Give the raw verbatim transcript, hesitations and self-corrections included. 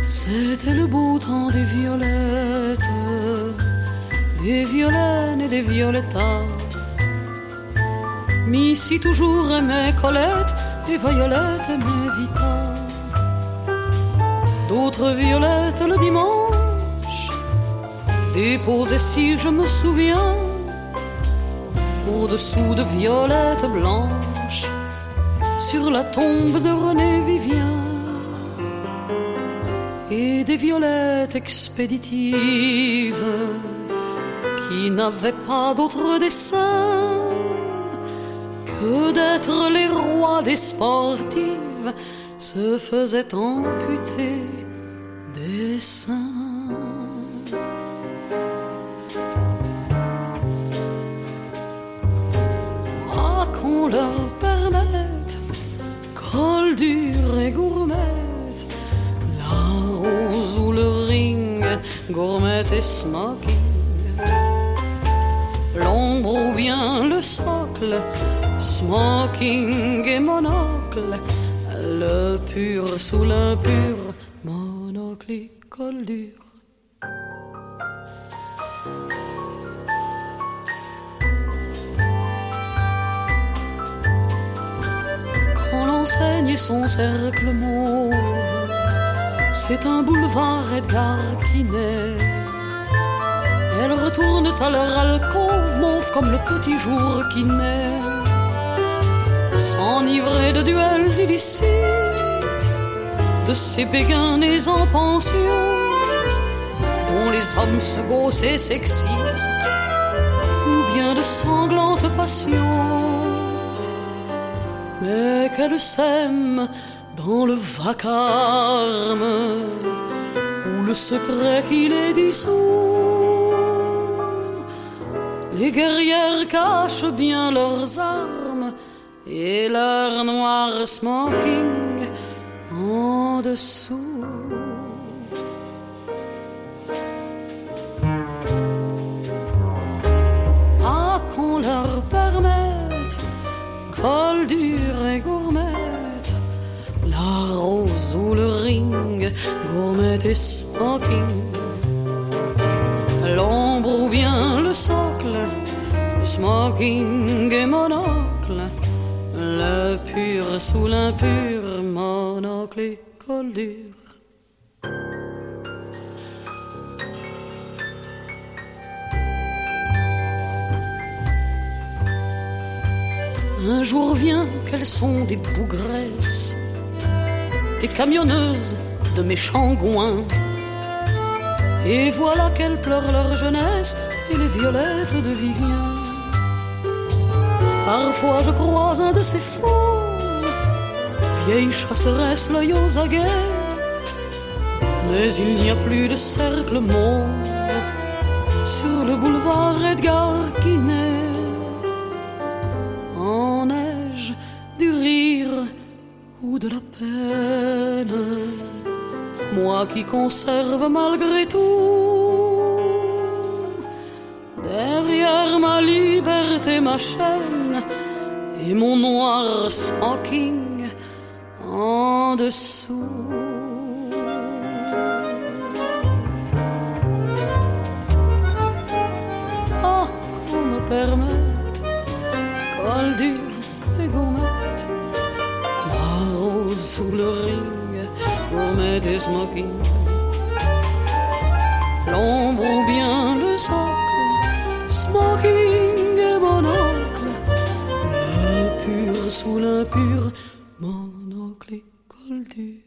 C'était le beau temps des violettes, des violaines et des violettas. Missy toujours aimait Colette et Violette aimait Vita. D'autres violettes le dimanche déposaient, si je me souviens, au-dessous de violettes blanches sur la tombe de René Vivien. Et des violettes expéditives qui n'avaient pas d'autre dessein que d'être les rois des sportives se faisaient amputer des seins. Ah, qu'on leur permette, col dur et gourmette, la rose ou le ring, gourmette et smoking, l'ombre ou bien le socle, smoking et monocle, le pur sous l'impur, monocle et col dur. Quand l'enseigne son cercle mauve, c'est un boulevard Edgar Quinet. Elles retournent à leur alcôve mauve comme le petit jour qui naît, s'enivrer de duels illicites, de ces béguins nés en pension, dont les hommes se gaussent et s'excitent, ou bien de sanglantes passions, mais qu'elles s'aiment dans le vacarme, où le secret qui les dissout. Les guerrières cachent bien leurs armes et leur noir smoking en dessous. Ah, qu'on leur permette, col dur et gourmette, la rose ou le ring, gourmette et smoking, l'ombre ou bien le socle, smoking et monocle, le pur sous l'impur, monocle et col dur. Un jour vient qu'elles sont des bougresses, des camionneuses de méchants gouins, et voilà qu'elles pleurent leur jeunesse et les violettes de Vivien. Parfois je croise un de ces fauves, vieille chasseresse l'œil aux aguets, mais il n'y a plus de cercle mauve sur le boulevard Edgar Quinet. En neige, du rire ou de la peine, moi qui conserve malgré tout derrière ma liberté ma chaîne et mon noir smoking en dessous. Ah, qu'on me permette, col dur et gourmette, la rose sous le ring, gourmette et smoking, l'ombre ou bien le socle, smoking et monocle, le pur sous l'impur, monocle et col dur.